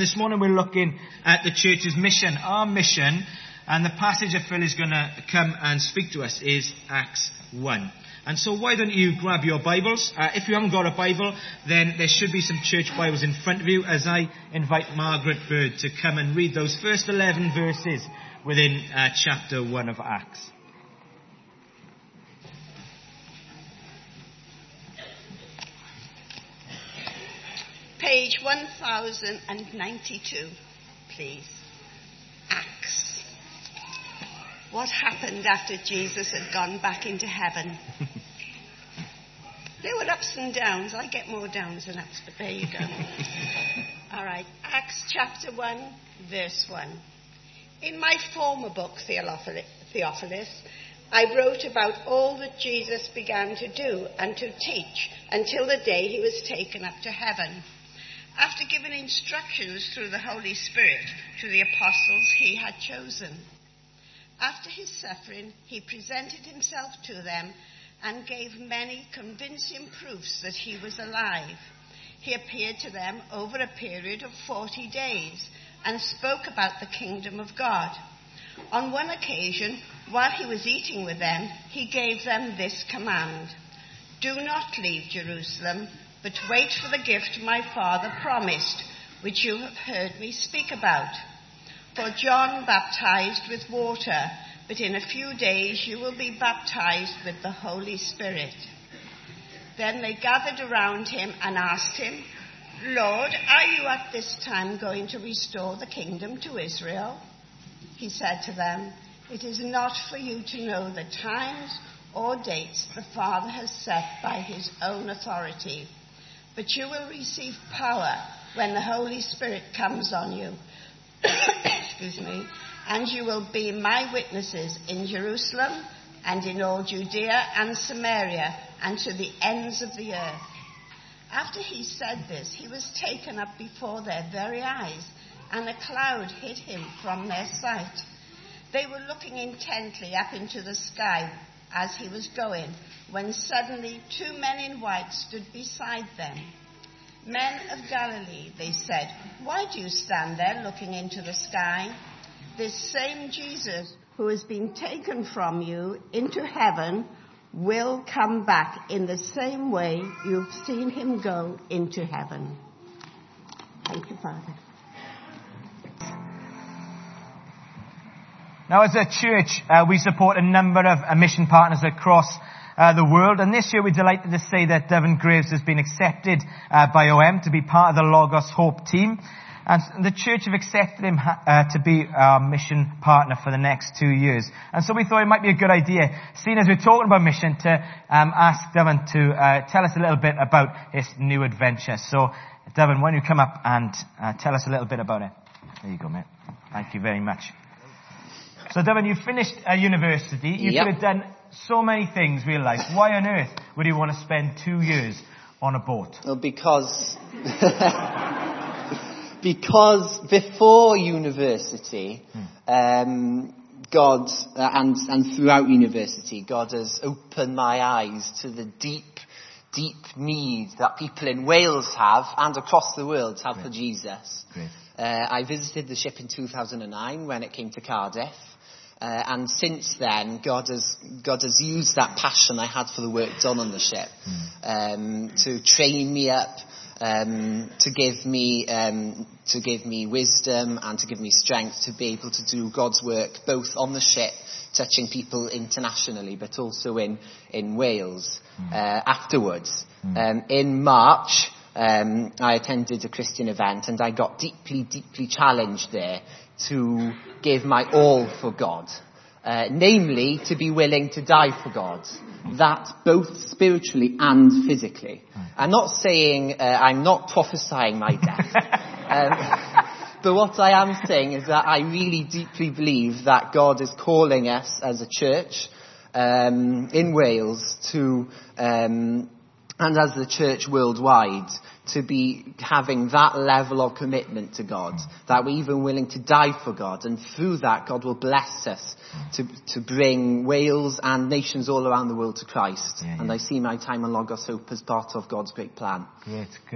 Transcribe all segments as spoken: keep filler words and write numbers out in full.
this morning we're looking at the church's mission, our mission, and the passage that Phil is going to come and speak to us is Acts one. And so why don't you grab your Bibles? Uh, if you haven't got a Bible, then there should be some church Bibles in front of you as I invite Margaret Bird to come and read those first eleven verses within uh, chapter one of Acts. Page one thousand ninety-two, please. Acts. What happened after Jesus had gone back into heaven? There were ups and downs. I get more downs than ups, but there you go. All right. Acts chapter one, verse one. In my former book, Theophilus, I wrote about all that Jesus began to do and to teach until the day he was taken up to heaven, after giving instructions through the Holy Spirit to the apostles he had chosen. After his suffering, he presented himself to them and gave many convincing proofs that he was alive. He appeared to them over a period of forty days and spoke about the kingdom of God. On one occasion, while he was eating with them, he gave them this command: "Do not leave Jerusalem, but wait for the gift my Father promised, which you have heard me speak about. For John baptized with water, but in a few days you will be baptized with the Holy Spirit." Then they gathered around him and asked him, "Lord, are you at this time going to restore the kingdom to Israel?" He said to them, "It is not for you to know the times or dates the Father has set by his own authority, but you will receive power when the Holy Spirit comes on you. Excuse me. And you will be my witnesses in Jerusalem and in all Judea and Samaria and to the ends of the earth." After he said this, he was taken up before their very eyes, and a cloud hid him from their sight. They were looking intently up into the sky as he was going, when suddenly two men in white stood beside them. "Men of Galilee," they said, "why do you stand there looking into the sky? This same Jesus who has been taken from you into heaven will come back in the same way you've seen him go into heaven." Thank you, Father. Now, as a church, uh, we support a number of uh, mission partners across uh, the world. And this year, we're delighted to say that Devon Graves has been accepted uh, by O M to be part of the Logos Hope team. And the church have accepted him uh, to be our mission partner for the next two years. And so we thought it might be a good idea, seeing as we're talking about mission, to um, ask Devon to uh, tell us a little bit about his new adventure. So, Devon, why don't you come up and uh, tell us a little bit about it? There you go, mate. Thank you very much. So, Devon, you finished uh, university. You Yep. could have done so many things real life. Why on earth would you want to spend two years on a boat? Well, because because before university, hmm. um, God uh, and and throughout university, God has opened my eyes to the deep, deep need that people in Wales have and across the world have Great. for Jesus. Great. Uh, I visited the ship in two thousand nine when it came to Cardiff. Uh, and since then, God has God has used that passion I had for the work done on the ship mm. um, to train me up, um, to give me um, to give me wisdom and to give me strength to be able to do God's work both on the ship, touching people internationally, but also in in Wales mm. uh, afterwards. Mm. Um, in March, um, I attended a Christian event, and I got deeply, deeply challenged there to give my all for God, uh, namely to be willing to die for God, that both spiritually and physically. I'm not saying, uh, I'm not prophesying my death, um, but what I am saying is that I really deeply believe that God is calling us as a church um, in Wales to, um, and as the church worldwide, to be having that level of commitment to God, that we're even willing to die for God, and through that God will bless us to to bring Wales and nations all around the world to Christ. Yeah, yeah. And I see my time on Logos Hope as part of God's great plan. Great, good.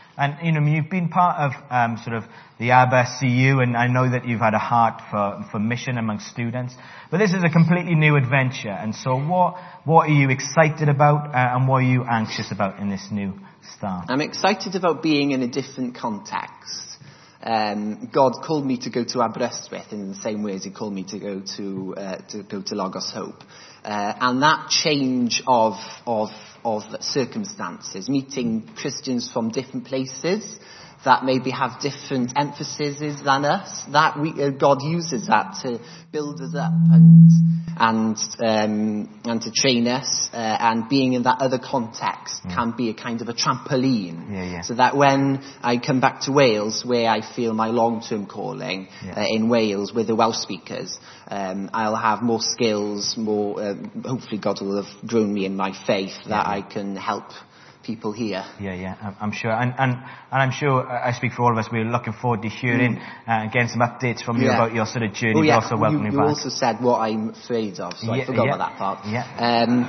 And, you know, you've been part of um, sort of the ABBA C U, and I know that you've had a heart for, for mission among students. But this is a completely new adventure. And so what what are you excited about, uh, and what are you anxious about in this new start? I'm excited about being in a different context. Um, God called me to go to Aberystwyth in the same way as he called me to go to uh, to go to Logos Hope. Uh, and that change of of of circumstances, meeting Christians from different places that maybe have different emphases than us, that we, uh, God uses that to build us up and and um, and to train us, uh, and being in that other context mm. can be a kind of a trampoline, yeah, yeah. so that when I come back to Wales, where I feel my long-term calling yeah. uh, in Wales with the Welsh speakers, um, I'll have more skills, more. Uh, hopefully, God will have grown me in my faith that yeah. I can help people here. Yeah, yeah, I'm sure. And, and, and I'm sure, I speak for all of us, we're looking forward to hearing mm. uh, getting some updates from you yeah. about your sort of journey, oh, yeah. but also welcoming you, you you back. also said what I'm afraid of, so yeah, I forgot yeah. about that part. Yeah. Um,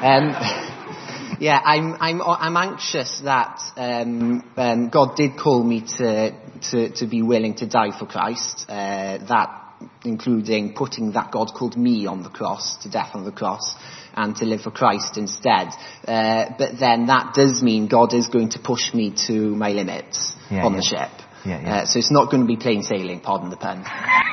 um, yeah, I'm, I'm, I'm anxious that um, um, God did call me to, to, to be willing to die for Christ, uh, that including putting that God called me on the cross, to death on the cross, and to live for Christ instead. Uh, but then that does mean God is going to push me to my limits yeah, on yeah. the ship. Yeah, yeah. Uh, so it's not going to be plain sailing, pardon the pun.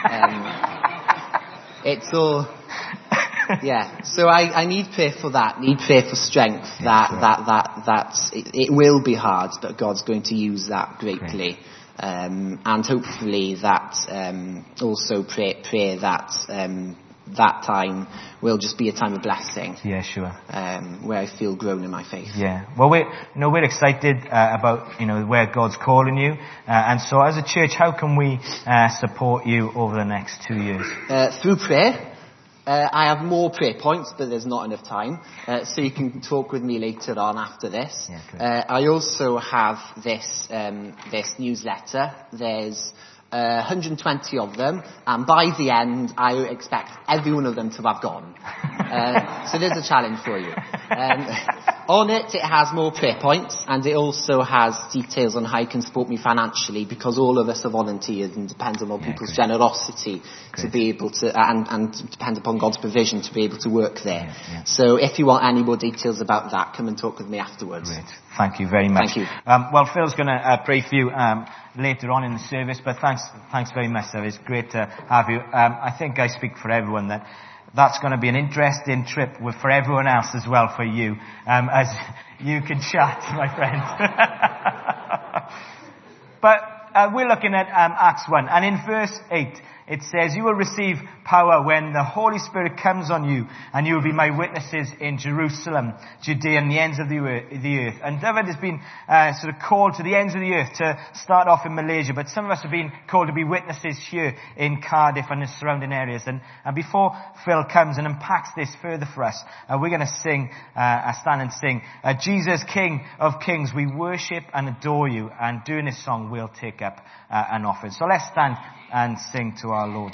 Um, it's all... Yeah, so I, I need prayer for that, need prayer for strength, yeah, that, sure. that, that, that, it, it will be hard, but God's going to use that greatly. Great. Um, and hopefully that, um, also pray, pray that, um, that time will just be a time of blessing. Yeah, sure. Um, where I feel grown in my faith. Yeah. Well, we're, you know, we're excited uh, about, you know, where God's calling you. Uh, and so as a church, how can we uh, support you over the next two years? Uh, through prayer. Uh, I have more prayer points, but there's not enough time. Uh, so you can talk with me later on after this. Yeah, uh, I also have this, um, this newsletter. There's Uh, one hundred twenty of them, and by the end, I expect every one of them to have gone. Uh, so there's a challenge for you. Um, on it, it has more prayer points, and it also has details on how you can support me financially, because all of us are volunteers and depend on yeah, people's great. generosity great. to be able to, and, and depend upon God's provision to be able to work there. Yeah, yeah. So if you want any more details about that, come and talk with me afterwards. Great. Thank you very much. Thank you. Um, well, Phil's going to uh, pray for you um, later on in the service, but thanks thanks very much, sir. It's great to have you. Um, I think I speak for everyone that that's going to be an interesting trip with, for everyone else as well, for you, um, as you can chat, my friend. But uh, we're looking at um, Acts one, and in verse eight, it says, "You will receive power when the Holy Spirit comes on you, and you will be my witnesses in Jerusalem, Judea, and the ends of the earth." And David has been uh, sort of called to the ends of the earth to start off in Malaysia, but some of us have been called to be witnesses here in Cardiff and the surrounding areas. And, and before Phil comes and unpacks this further for us, uh, we're going to sing, uh, stand and sing, uh, "Jesus, King of Kings, we worship and adore you." And during this song, we'll take up uh, an offering. So let's stand and sing to our Lord.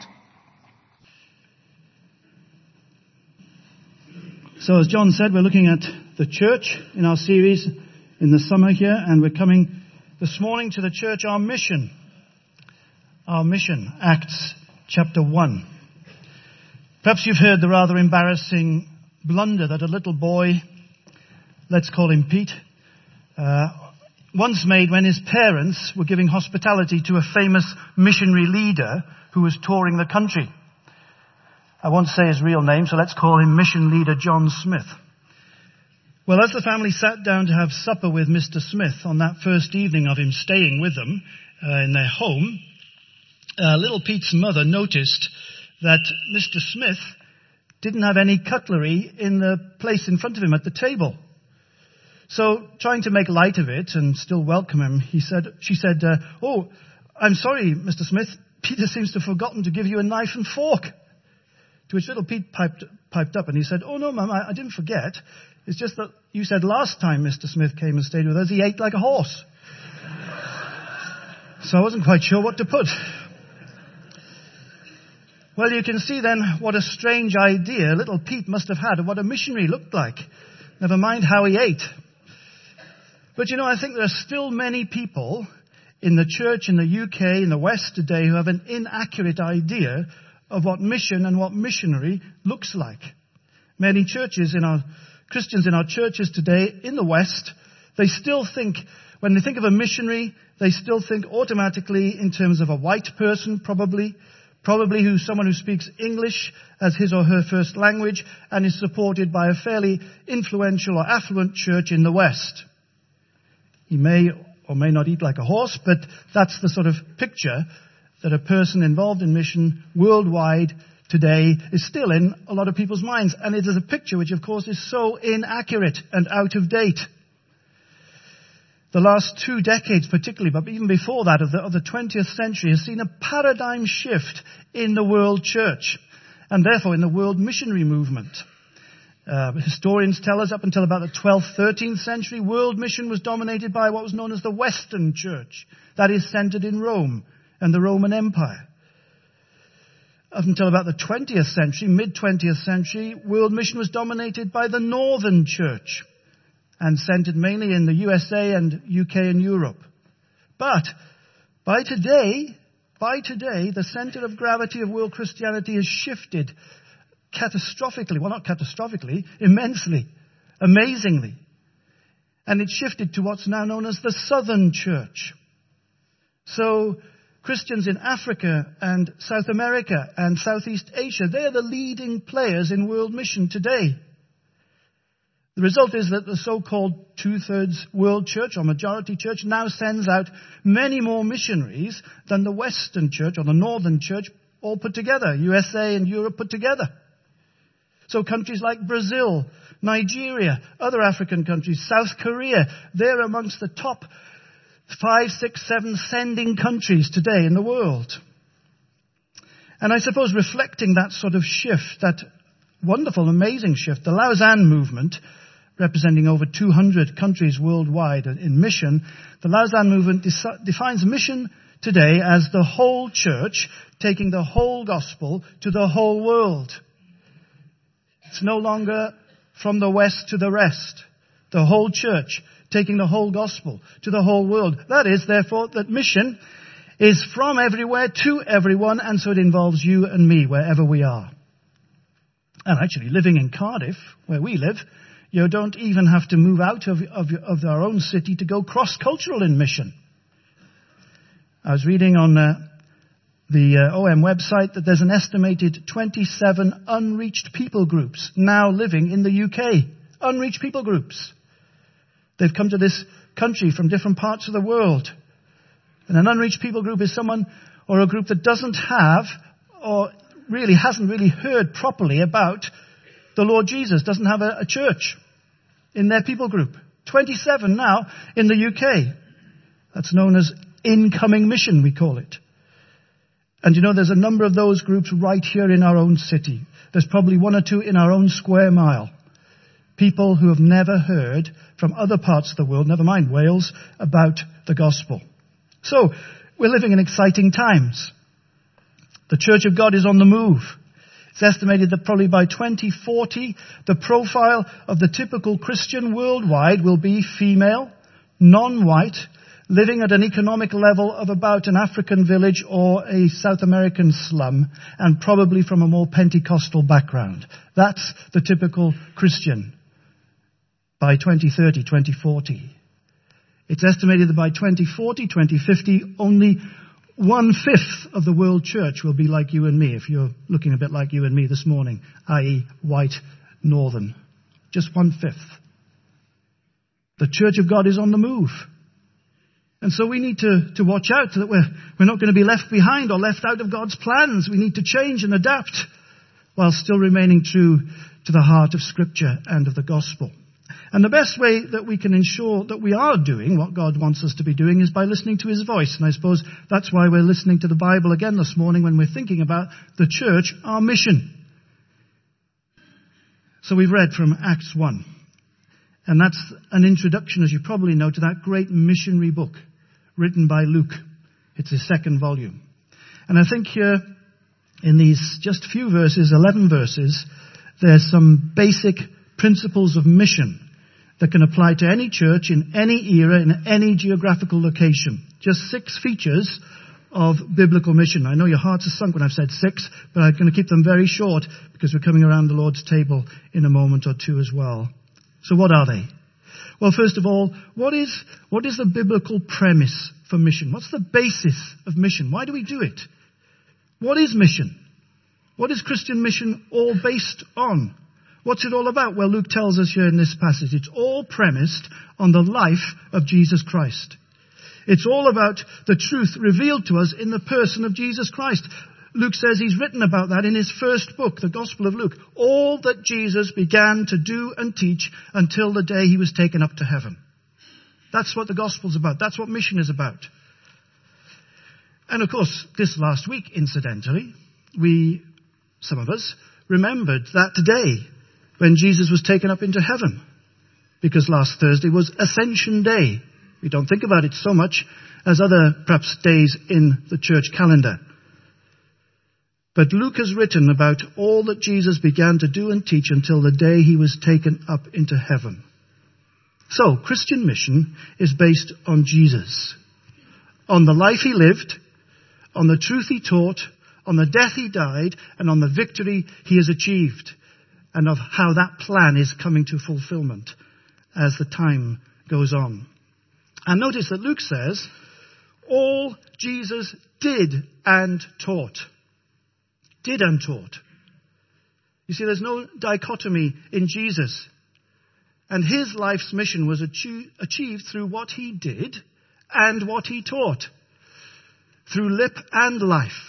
So as John said, we're looking at the church in our series in the summer here, and we're coming this morning to the church, our mission. Our mission, Acts chapter one. Perhaps you've heard the rather embarrassing blunder that a little boy, let's call him Pete, uh, once made when his parents were giving hospitality to a famous missionary leader who was touring the country. I won't say his real name, so let's call him Mission Leader John Smith. Well, as the family sat down to have supper with Mister Smith on that first evening of him staying with them uh, in their home, uh, little Pete's mother noticed that Mister Smith didn't have any cutlery in the place in front of him at the table. So, trying to make light of it and still welcome him, he said, she said, uh, "Oh, I'm sorry, Mister Smith, Peter seems to have forgotten to give you a knife and fork." To which little Pete piped, piped up and he said, "Oh no, Mum, I, I didn't forget. It's just that you said last time Mister Smith came and stayed with us, he ate like a horse." So I wasn't quite sure what to put. Well, you can see then what a strange idea little Pete must have had of what a missionary looked like. Never mind how he ate. But you know, I think there are still many people in the church in the U K, in the West today, who have an inaccurate idea of what mission and what missionary looks like. Many churches in our, Christians in our churches today in the West, they still think, when they think of a missionary, they still think automatically in terms of a white person, probably, probably who's someone who speaks English as his or her first language and is supported by a fairly influential or affluent church in the West. He may or may not eat like a horse, but that's the sort of picture that a person involved in mission worldwide today is still in a lot of people's minds. And it is a picture which, of course, is so inaccurate and out of date. The last two decades particularly, but even before that, of the, of the twentieth century, has seen a paradigm shift in the world church, and therefore in the world missionary movement. Uh, historians tell us up until about the twelfth, thirteenth century, world mission was dominated by what was known as the Western Church. That is centered in Rome and the Roman Empire. Up until about the twentieth century, mid-twentieth century, world mission was dominated by the Northern Church and centered mainly in the U S A and U K and Europe. But by today, by today, the center of gravity of world Christianity has shifted catastrophically, well not catastrophically, immensely, amazingly. And it shifted to what's now known as the Southern Church. So Christians in Africa and South America and Southeast Asia, they are the leading players in world mission today. The result is that the so-called two-thirds world church or majority church now sends out many more missionaries than the Western church or the Northern church all put together, U S A and Europe put together. So countries like Brazil, Nigeria, other African countries, South Korea, they're amongst the top five, six, seven sending countries today in the world. And I suppose reflecting that sort of shift, that wonderful, amazing shift, the Lausanne movement, representing over two hundred countries worldwide in mission, the Lausanne movement de- defines mission today as the whole church taking the whole gospel to the whole world. It's no longer from the west to the rest. The whole church taking the whole gospel to the whole world. That is, therefore, that mission is from everywhere to everyone, and so it involves you and me wherever we are. And actually, living in Cardiff, where we live, you don't even have to move out of, of, of our own city to go cross-cultural in mission. I was reading on uh, the uh, O M website that there's an estimated twenty-seven unreached people groups now living in the U K. Unreached people groups. They've come to this country from different parts of the world. And an unreached people group is someone or a group that doesn't have or really hasn't really heard properly about the Lord Jesus, doesn't have a, a church in their people group. twenty-seven now in the U K. That's known as incoming mission, we call it. And you know, there's a number of those groups right here in our own city. There's probably one or two in our own square mile. People who have never heard from other parts of the world, never mind Wales, about the gospel. So, we're living in exciting times. The Church of God is on the move. It's estimated that probably by twenty forty, the profile of the typical Christian worldwide will be female, non-white, living at an economic level of about an African village or a South American slum, and probably from a more Pentecostal background. That's the typical Christian by twenty thirty, twenty forty. It's estimated that by twenty forty, twenty fifty, only one-fifth of the world church will be like you and me, if you're looking a bit like you and me this morning, that is white, northern. Just one-fifth. The Church of God is on the move. And so we need to, to watch out that we're, we're not going to be left behind or left out of God's plans. We need to change and adapt while still remaining true to the heart of Scripture and of the gospel. And the best way that we can ensure that we are doing what God wants us to be doing is by listening to His voice. And I suppose that's why we're listening to the Bible again this morning when we're thinking about the church, our mission. So we've read from Acts one. And that's an introduction, as you probably know, to that great missionary book written by Luke. It's his second volume. And I think here in these just few verses, eleven verses, there's some basic principles of mission that can apply to any church in any era, in any geographical location. Just six features of biblical mission. I know your hearts are sunk when I've said six, but I'm going to keep them very short because we're coming around the Lord's table in a moment or two as well. So what are they? Well, first of all, what is, what is the biblical premise for mission? What's the basis of mission? Why do we do it? What is mission? What is Christian mission all based on? What's it all about? Well, Luke tells us here in this passage, it's all premised on the life of Jesus Christ. It's all about the truth revealed to us in the person of Jesus Christ. Luke says he's written about that in his first book, the Gospel of Luke. All that Jesus began to do and teach until the day he was taken up to heaven. That's what the Gospel's about. That's what mission is about. And of course, this last week, incidentally, we, some of us, remembered that day when Jesus was taken up into heaven. Because last Thursday was Ascension Day. We don't think about it so much as other, perhaps, days in the church calendar. But Luke has written about all that Jesus began to do and teach until the day he was taken up into heaven. So, Christian mission is based on Jesus, on the life he lived, on the truth he taught, on the death he died, and on the victory he has achieved, and of how that plan is coming to fulfillment as the time goes on. And notice that Luke says, all Jesus did and taught. Did and taught. You see, there's no dichotomy in Jesus. And his life's mission was achieve, achieved through what he did and what he taught. Through lip and life.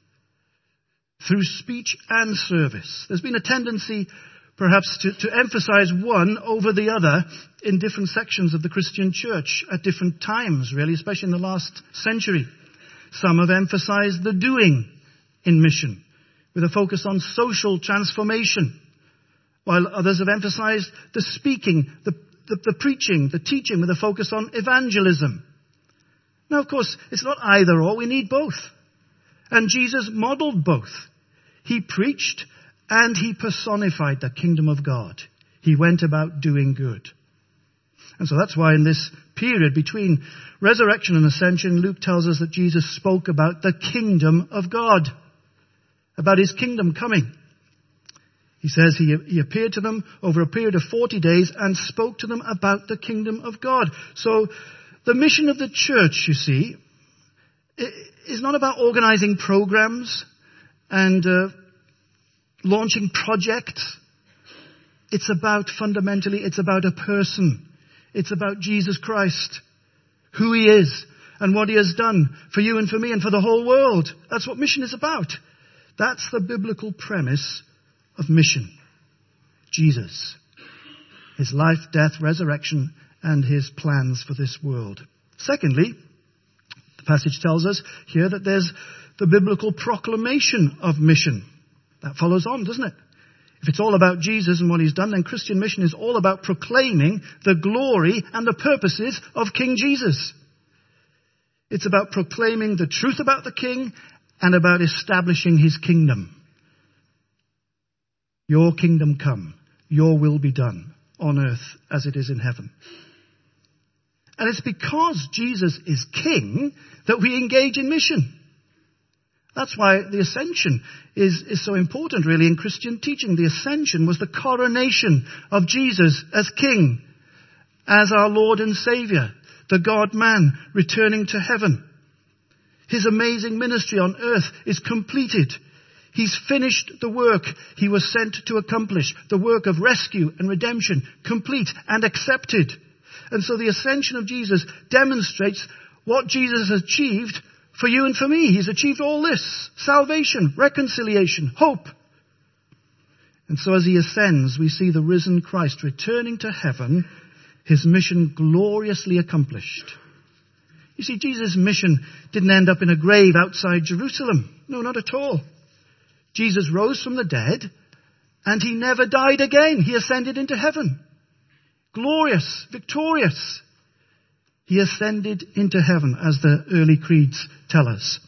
Through speech and service. There's been a tendency, perhaps, to, to emphasize one over the other in different sections of the Christian church at different times, really, especially in the last century. Some have emphasized the doing in mission, with a focus on social transformation, while others have emphasized the speaking, the, the, the preaching, the teaching, with a focus on evangelism. Now, of course, it's not either or. We need both. And Jesus modeled both. He preached and he personified the kingdom of God. He went about doing good. And so that's why in this period between resurrection and ascension, Luke tells us that Jesus spoke about the kingdom of God, about his kingdom coming. He says he, he appeared to them over a period of forty days and spoke to them about the kingdom of God. So the mission of the church, you see, is not about organizing programs and uh, launching projects. It's about, fundamentally, it's about a person. It's about Jesus Christ, who he is and what he has done for you and for me and for the whole world. That's what mission is about. That's the biblical premise of mission. Jesus. His life, death, resurrection, and his plans for this world. Secondly, the passage tells us here that there's the biblical proclamation of mission. That follows on, doesn't it? If it's all about Jesus and what he's done, then Christian mission is all about proclaiming the glory and the purposes of King Jesus. It's about proclaiming the truth about the King and about establishing his kingdom. Your kingdom come, your will be done on earth as it is in heaven. And it's because Jesus is King that we engage in mission. That's why the ascension is, is so important, really, in Christian teaching. The ascension was the coronation of Jesus as King, as our Lord and Savior, the God-man returning to heaven. His amazing ministry on earth is completed. He's finished the work he was sent to accomplish, the work of rescue and redemption, complete and accepted. And so the ascension of Jesus demonstrates what Jesus has achieved for you and for me. He's achieved all this: salvation, reconciliation, hope. And so as he ascends, we see the risen Christ returning to heaven, his mission gloriously accomplished. You see, Jesus' mission didn't end up in a grave outside Jerusalem. No, not at all. Jesus rose from the dead, and he never died again. He ascended into heaven. Glorious, victorious. He ascended into heaven, as the early creeds tell us.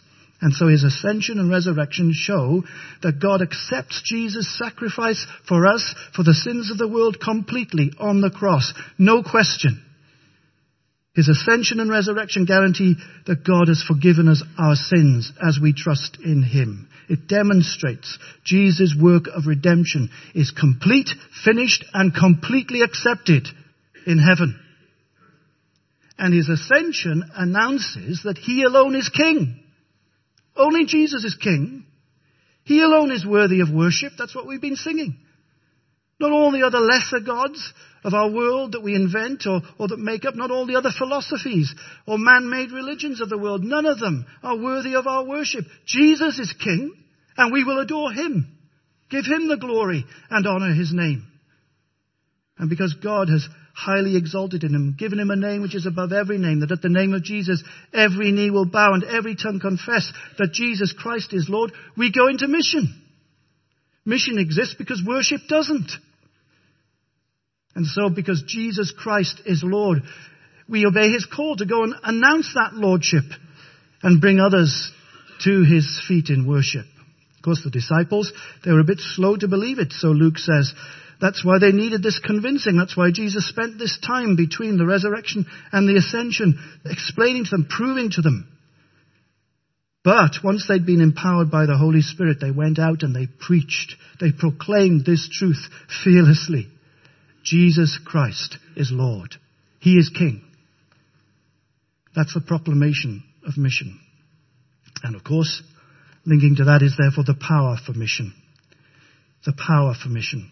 And so his ascension and resurrection show that God accepts Jesus' sacrifice for us, for the sins of the world, completely on the cross. No question. His ascension and resurrection guarantee that God has forgiven us our sins as we trust in him. It demonstrates Jesus' work of redemption is complete, finished, and completely accepted in heaven. And his ascension announces that he alone is king. Only Jesus is king. He alone is worthy of worship. That's what we've been singing. Not all the other lesser gods of our world that we invent or, or that make up, not all the other philosophies or man-made religions of the world. None of them are worthy of our worship. Jesus is king, and we will adore him. Give him the glory and honor his name. And because God has highly exalted in him, given him a name which is above every name, that at the name of Jesus every knee will bow and every tongue confess that Jesus Christ is Lord, we go into mission. Mission exists because worship doesn't. And so because Jesus Christ is Lord, we obey his call to go and announce that lordship and bring others to his feet in worship. Of course, the disciples, they were a bit slow to believe it, so Luke says. That's why they needed this convincing. That's why Jesus spent this time between the resurrection and the ascension, explaining to them, proving to them. But once they'd been empowered by the Holy Spirit, they went out and they preached. They proclaimed this truth fearlessly. Jesus Christ is Lord. He is King. That's the proclamation of mission. And of course, linking to that is therefore the power for mission. The power for mission.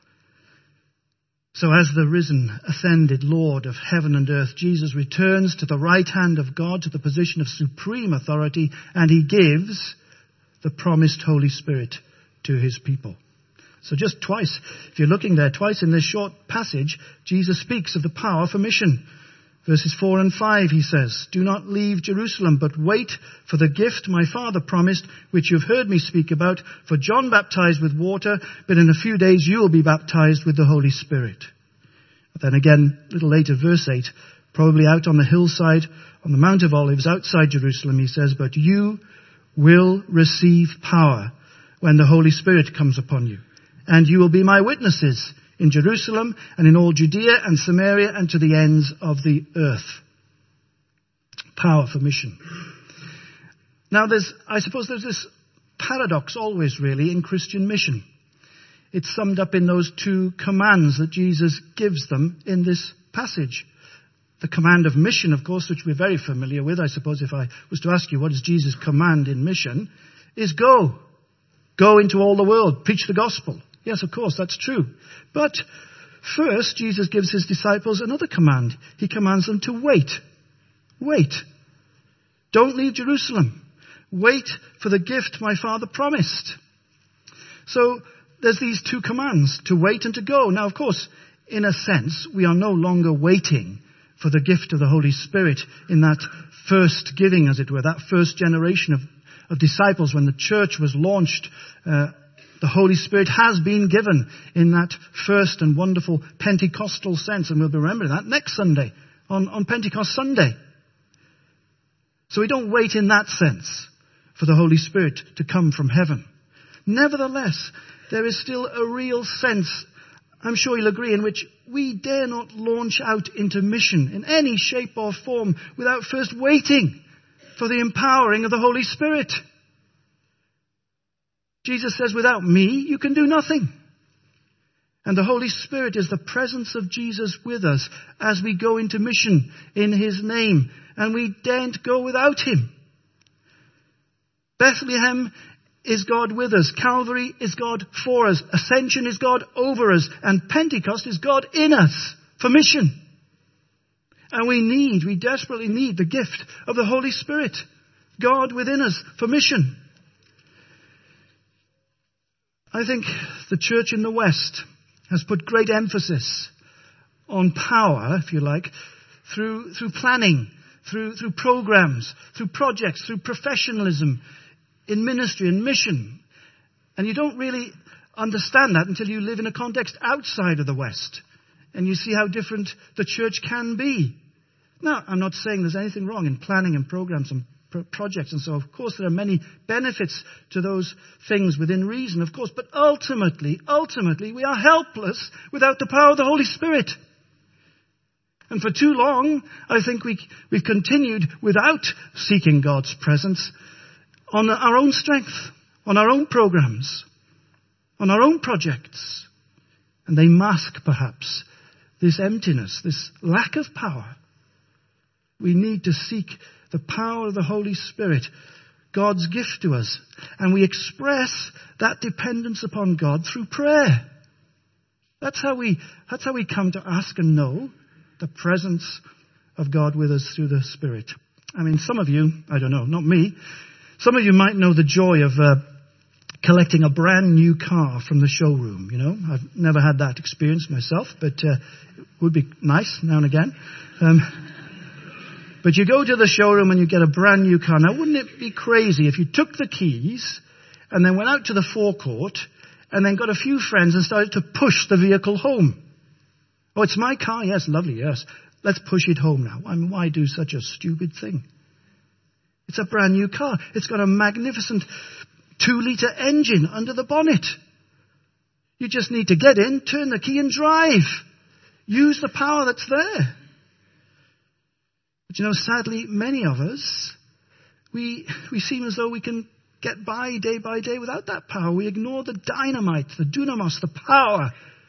So as the risen, ascended Lord of heaven and earth, Jesus returns to the right hand of God, to the position of supreme authority, and he gives the promised Holy Spirit to his people. So just twice, if you're looking there, twice in this short passage, Jesus speaks of the power for mission. Verses four and five, he says, "Do not leave Jerusalem, but wait for the gift my Father promised, which you've heard me speak about. For John baptized with water, but in a few days you will be baptized with the Holy Spirit." But then again, a little later, verse eight, probably out on the hillside, on the Mount of Olives, outside Jerusalem, he says, "But you will receive power when the Holy Spirit comes upon you. And you will be my witnesses in Jerusalem and in all Judea and Samaria and to the ends of the earth." Power for mission. Now there's, I suppose there's this paradox always really in Christian mission. It's summed up in those two commands that Jesus gives them in this passage. The command of mission, of course, which we're very familiar with. I suppose if I was to ask you what is Jesus' command in mission, is go. Go into all the world, preach the gospel. Yes, of course, that's true. But first, Jesus gives his disciples another command. He commands them to wait. Wait. Don't leave Jerusalem. Wait for the gift my Father promised. So there's these two commands, to wait and to go. Now, of course, in a sense, we are no longer waiting for the gift of the Holy Spirit in that first giving, as it were, that first generation of, of disciples when the church was launched. Uh, The Holy Spirit has been given in that first and wonderful Pentecostal sense. And we'll be remembering that next Sunday, on, on Pentecost Sunday. So we don't wait in that sense for the Holy Spirit to come from heaven. Nevertheless, there is still a real sense, I'm sure you'll agree, in which we dare not launch out into mission in any shape or form without first waiting for the empowering of the Holy Spirit. Jesus says, without me, you can do nothing. And the Holy Spirit is the presence of Jesus with us as we go into mission in his name. And we daren't go without him. Bethlehem is God with us. Calvary is God for us. Ascension is God over us. And Pentecost is God in us for mission. And we need, we desperately need the gift of the Holy Spirit. God within us for mission. I think the church in the West has put great emphasis on power, if you like, through through planning, through through programs, through projects, through professionalism in ministry and mission. And you don't really understand that until you live in a context outside of the West and you see how different the church can be. Now, I'm not saying there's anything wrong in planning and programs and pro- projects. And so, of course, there are many benefits to those things within reason, of course. But ultimately, ultimately, we are helpless without the power of the Holy Spirit. And for too long, I think we, we've continued without seeking God's presence on our own strength, on our own programs, on our own projects. And they mask, perhaps, this emptiness, this lack of power. We need to seek the power of the Holy Spirit, God's gift to us. And we express that dependence upon God through prayer. That's how we, that's how we come to ask and know the presence of God with us through the Spirit. I mean, some of you, I don't know, not me, some of you might know the joy of uh, collecting a brand new car from the showroom, you know. I've never had that experience myself, but uh, it would be nice now and again. Um, but you go to the showroom and you get a brand new car. Now, wouldn't it be crazy if you took the keys and then went out to the forecourt and then got a few friends and started to push the vehicle home? Oh, it's my car? Yes, lovely, yes. Let's push it home now. I mean, why do such a stupid thing? It's a brand new car. It's got a magnificent two-litre engine under the bonnet. You just need to get in, turn the key and drive. Use the power that's there. But you know, sadly, many of us, we, we seem as though we can get by day by day without that power. We ignore the dynamite, the dunamos, the power.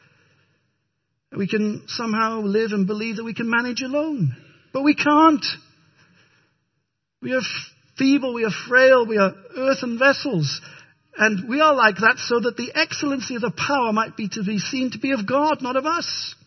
We can somehow live and believe that we can manage alone. But we can't. We are feeble, we are frail, we are earthen vessels. And we are like that so that the excellency of the power might be to be seen to be of God, not of us.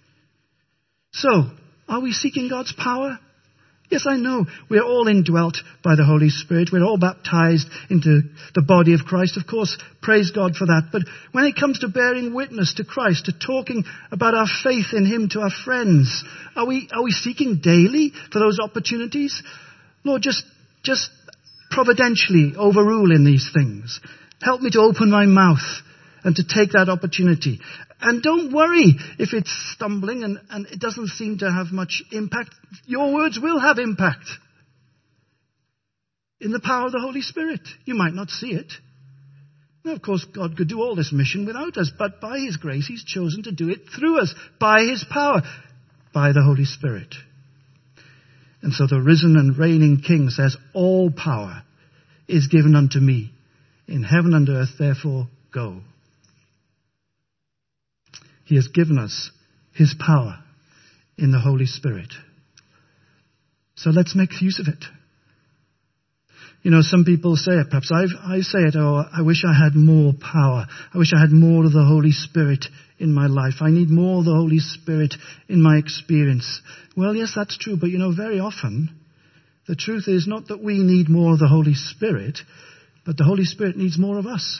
So, are we seeking God's power? Yes, I know. We are all indwelt by the Holy Spirit. We're all baptized into the body of Christ. Of course, praise God for that. But when it comes to bearing witness to Christ, to talking about our faith in Him to our friends, are we, are we seeking daily for those opportunities? Lord, just, just providentially overrule in these things. Help me to open my mouth and to take that opportunity. And don't worry if it's stumbling and, and it doesn't seem to have much impact. Your words will have impact in the power of the Holy Spirit. You might not see it. Now, of course, God could do all this mission without us, but by His grace, He's chosen to do it through us, by His power, by the Holy Spirit. And so the risen and reigning King says, all power is given unto me in heaven and earth, therefore go. He has given us His power in the Holy Spirit. So let's make use of it. You know, some people say it, perhaps I've, I say it, oh, I wish I had more power. I wish I had more of the Holy Spirit in my life. I need more of the Holy Spirit in my experience. Well, yes, that's true, but you know, very often, the truth is not that we need more of the Holy Spirit, but the Holy Spirit needs more of us.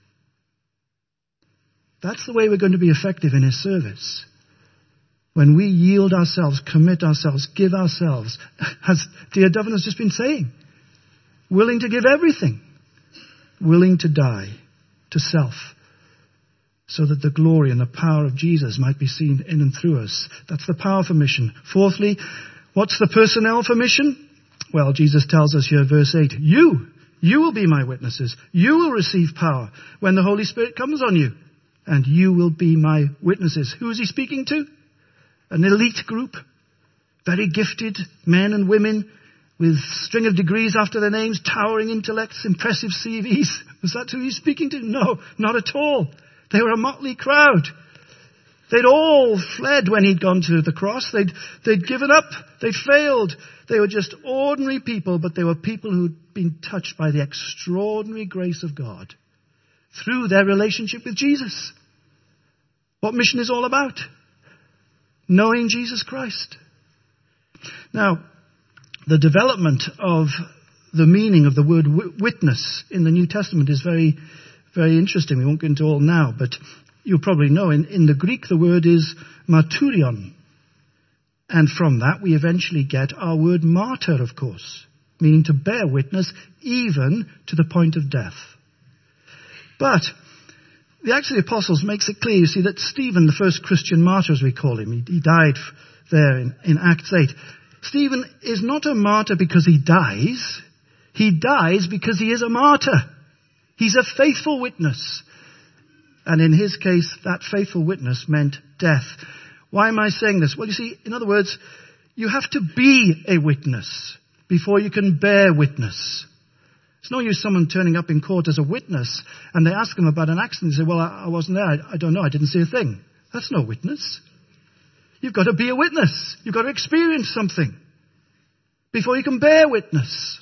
That's the way we're going to be effective in His service. When we yield ourselves, commit ourselves, give ourselves, as dear Doven has just been saying, willing to give everything, willing to die to self, so that the glory and the power of Jesus might be seen in and through us. That's the power for mission. Fourthly, what's the personnel for mission? Well, Jesus tells us here, verse eight, you, you will be my witnesses. You will receive power when the Holy Spirit comes on you. And you will be my witnesses. Who is He speaking to? An elite group. Very gifted men and women with string of degrees after their names, towering intellects, impressive C Vs. Was that who He's speaking to? No, not at all. They were a motley crowd. They'd all fled when He'd gone to the cross. They'd, they'd given up. They'd failed. They were just ordinary people, but they were people who'd been touched by the extraordinary grace of God through their relationship with Jesus. What mission is all about? Knowing Jesus Christ. Now, the development of the meaning of the word witness in the New Testament is very, very interesting. We won't go into all now, but you probably know in, in the Greek the word is marturion. And from that we eventually get our word martyr, of course, meaning to bear witness even to the point of death. But the Acts of the Apostles makes it clear, you see, that Stephen, the first Christian martyr, as we call him, he, he died there in, in Acts eight. Stephen is not a martyr because he dies. He dies because he is a martyr. He's a faithful witness. And in his case, that faithful witness meant death. Why am I saying this? Well, you see, in other words, you have to be a witness before you can bear witness. It's no use someone turning up in court as a witness and they ask them about an accident and say, well, I, I wasn't there. I, I don't know. I didn't see a thing. That's no witness. You've got to be a witness. You've got to experience something before you can bear witness.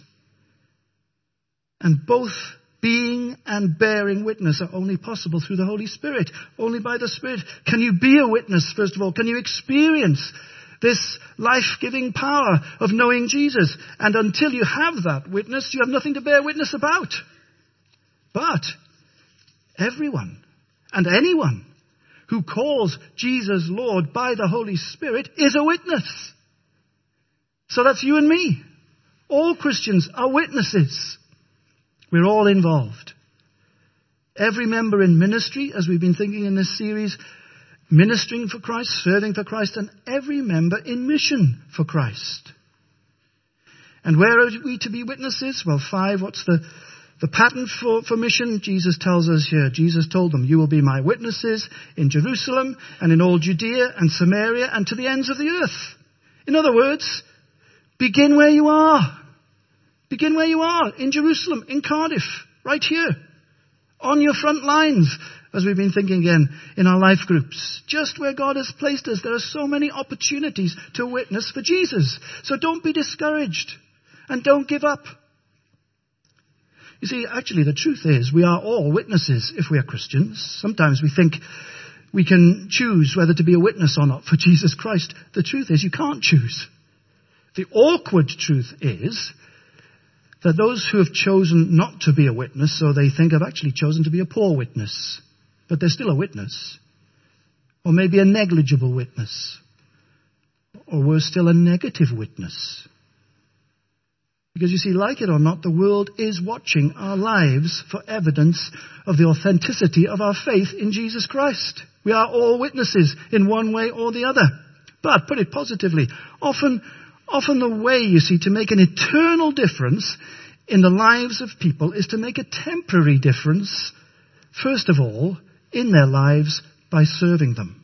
And both being and bearing witness are only possible through the Holy Spirit. Only by the Spirit can you be a witness, first of all. Can you experience this life-giving power of knowing Jesus? And until you have that witness, you have nothing to bear witness about. But everyone and anyone who calls Jesus Lord by the Holy Spirit is a witness. So that's you and me. All Christians are witnesses. We're all involved. Every member in ministry, as we've been thinking in this series, ministering for Christ, serving for Christ, and every member in mission for Christ. And where are we to be witnesses? Well, five, what's the, the pattern for, for mission? Jesus tells us here. Jesus told them, you will be my witnesses in Jerusalem and in all Judea and Samaria and to the ends of the earth. In other words, begin where you are. Begin where you are, in Jerusalem, in Cardiff, right here, on your front lines, as we've been thinking again in our life groups. Just where God has placed us, there are so many opportunities to witness for Jesus. So don't be discouraged and don't give up. You see, actually the truth is we are all witnesses if we are Christians. Sometimes we think we can choose whether to be a witness or not for Jesus Christ. The truth is you can't choose. The awkward truth is that those who have chosen not to be a witness, so they think have actually chosen to be a poor witness. But they're still a witness. Or maybe a negligible witness. Or worse still, a negative witness. Because you see, like it or not, the world is watching our lives for evidence of the authenticity of our faith in Jesus Christ. We are all witnesses in one way or the other. But, put it positively, often Often the way, you see, to make an eternal difference in the lives of people is to make a temporary difference, first of all, in their lives by serving them,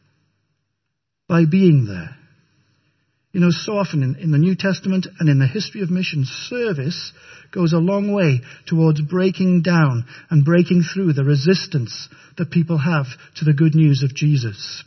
by being there. You know, so often in, in the New Testament and in the history of mission, service goes a long way towards breaking down and breaking through the resistance that people have to the good news of Jesus.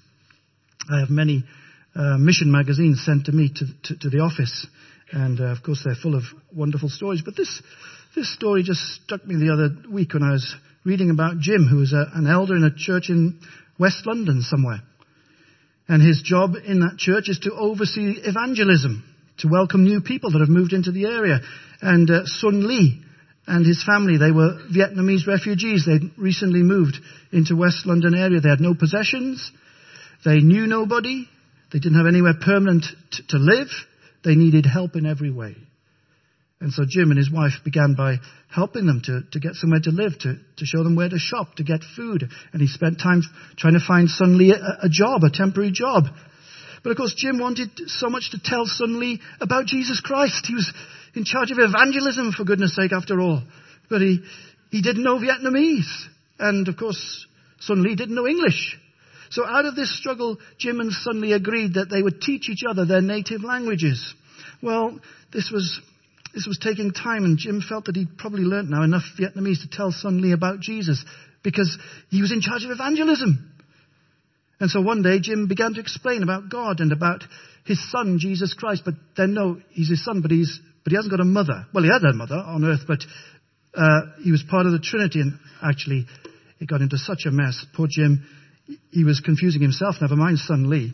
I have many Uh, mission magazines sent to me to, to, to the office. And, uh, of course, they're full of wonderful stories. But this this story just struck me the other week when I was reading about Jim, who was a, an elder in a church in West London somewhere. And his job in that church is to oversee evangelism, to welcome new people that have moved into the area. And uh, Sun Lee and his family, they were Vietnamese refugees. They'd recently moved into West London area. They had no possessions. They knew nobody. They didn't have anywhere permanent t- to live. They needed help in every way. And so Jim and his wife began by helping them to, to get somewhere to live, to, to show them where to shop, to get food. And he spent time trying to find Sun Lee a, a job, a temporary job. But of course, Jim wanted so much to tell Sun Lee about Jesus Christ. He was in charge of evangelism, for goodness sake, after all. But he, he didn't know Vietnamese. And of course, Sun Lee didn't know English. So out of this struggle, Jim and Sun Lee agreed that they would teach each other their native languages. Well, this was this was taking time, and Jim felt that he'd probably learnt now enough Vietnamese to tell Sun Lee about Jesus, because he was in charge of evangelism. And so one day, Jim began to explain about God and about his son, Jesus Christ. But then, no, he's his son, but he's but he hasn't got a mother. Well, he had a mother on earth, but uh, he was part of the Trinity, and actually, it got into such a mess. Poor Jim. He was confusing himself, never mind Sun Lee.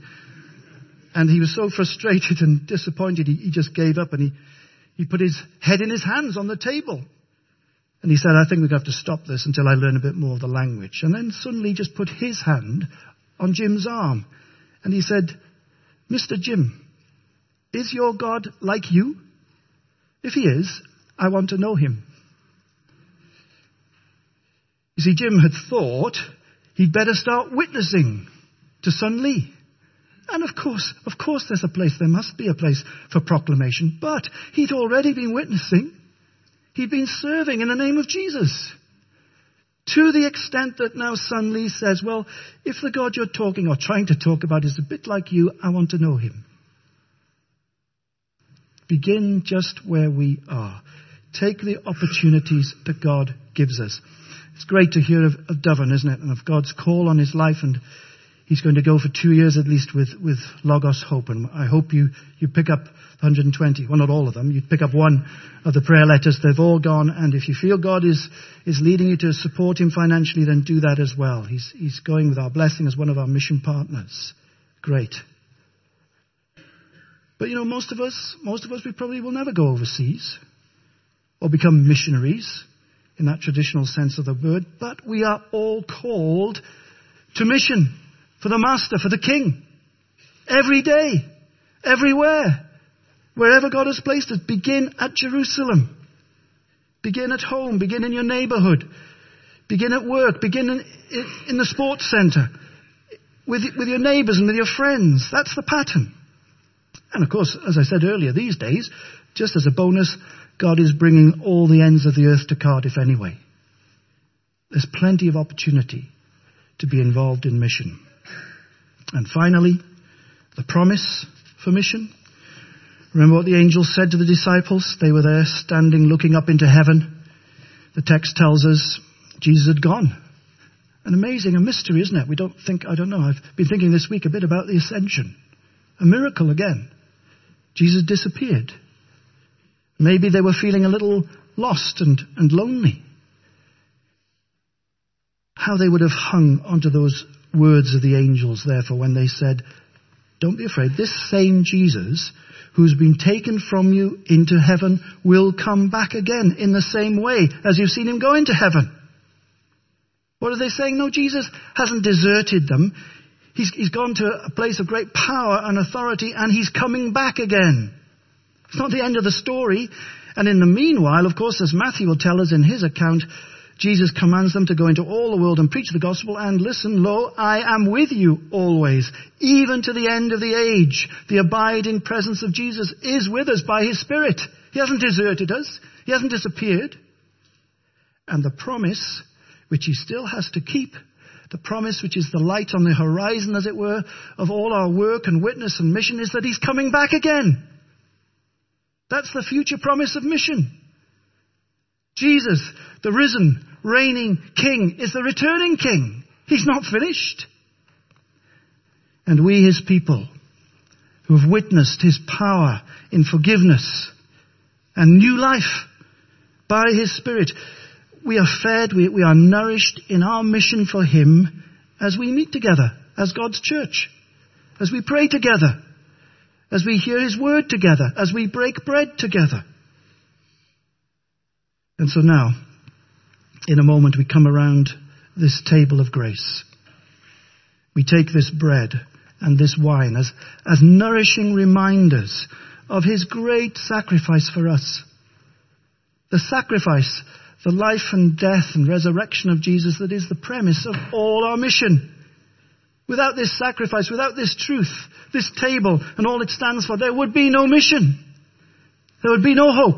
And he was so frustrated and disappointed, he, he just gave up and he, he put his head in his hands on the table. And he said, I think we're going to have to stop this until I learn a bit more of the language. And then Sun Lee just put his hand on Jim's arm. And he said, Mister Jim, is your God like you? If he is, I want to know him. You see, Jim had thought he'd better start witnessing to Sun Lee. And of course, of course there's a place, there must be a place for proclamation. But he'd already been witnessing. He'd been serving in the name of Jesus. To the extent that now son Lee says, well, if the God you're talking or trying to talk about is a bit like you, I want to know him. Begin just where we are. Take the opportunities that God gives us. It's great to hear of, of Devon, isn't it? And of God's call on his life. And he's going to go for two years at least with, with Logos Hope. And I hope you, you pick up one hundred twenty. Well, not all of them. You pick up one of the prayer letters. They've all gone. And if you feel God is, is leading you to support him financially, then do that as well. He's, he's going with our blessing as one of our mission partners. Great. But you know, most of us, most of us, we probably will never go overseas or become missionaries in that traditional sense of the word. But we are all called to mission for the Master, for the King. Every day, everywhere, wherever God has placed us. Begin at Jerusalem. Begin at home. Begin in your neighborhood. Begin at work. Begin in, in the sports center. With, with your neighbors and with your friends. That's the pattern. And of course, as I said earlier, these days, just as a bonus, God is bringing all the ends of the earth to Cardiff anyway. There's plenty of opportunity to be involved in mission. And finally, the promise for mission. Remember what the angel said to the disciples? They were there standing, looking up into heaven. The text tells us Jesus had gone. An amazing, a mystery, isn't it? We don't think, I don't know, I've been thinking this week a bit about the ascension. A miracle again. Jesus disappeared. Maybe they were feeling a little lost and, and lonely. How they would have hung onto those words of the angels, therefore, when they said, don't be afraid, this same Jesus who's been taken from you into heaven will come back again in the same way as you've seen him go into heaven. What are they saying? No, Jesus hasn't deserted them. He's, he's gone to a place of great power and authority, and he's coming back again. It's not the end of the story. And in the meanwhile, of course, as Matthew will tell us in his account, Jesus commands them to go into all the world and preach the gospel. And listen, lo, I am with you always, even to the end of the age. The abiding presence of Jesus is with us by his Spirit. He hasn't deserted us. He hasn't disappeared. And the promise, which he still has to keep, the promise which is the light on the horizon, as it were, of all our work and witness and mission, is that he's coming back again. That's the future promise of mission. Jesus, the risen, reigning King, is the returning King. He's not finished. And we, his people, who have witnessed his power in forgiveness and new life by his Spirit, we are fed, we, we are nourished in our mission for him as we meet together as God's church, as we pray together, as we hear his word together, as we break bread together. And so now, in a moment, we come around this table of grace. We take this bread and this wine as, as nourishing reminders of his great sacrifice for us. The sacrifice, the life and death and resurrection of Jesus that is the premise of all our mission. Without this sacrifice, without this truth, this table and all it stands for, there would be no mission. There would be no hope.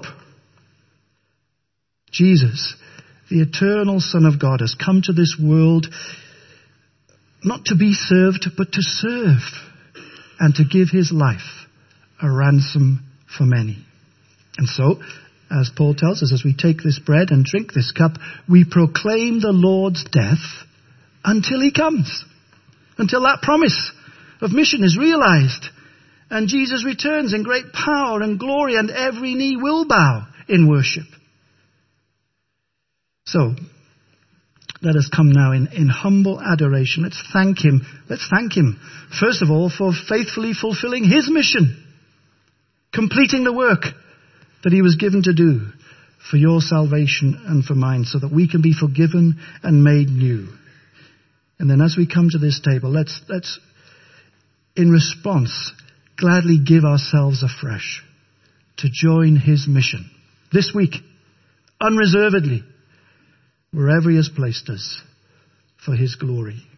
Jesus, the eternal Son of God, has come to this world not to be served, but to serve and to give his life a ransom for many. And so, as Paul tells us, as we take this bread and drink this cup, we proclaim the Lord's death until he comes, until that promise of mission is realized and Jesus returns in great power and glory, and every knee will bow in worship. So, let us come now in, in humble adoration. Let's thank him. Let's thank him, first of all, for faithfully fulfilling his mission, completing the work that he was given to do for your salvation and for mine, so that we can be forgiven and made new. And then as we come to this table, let's, let's in response, gladly give ourselves afresh to join his mission this week, unreservedly, wherever he has placed us, for his glory.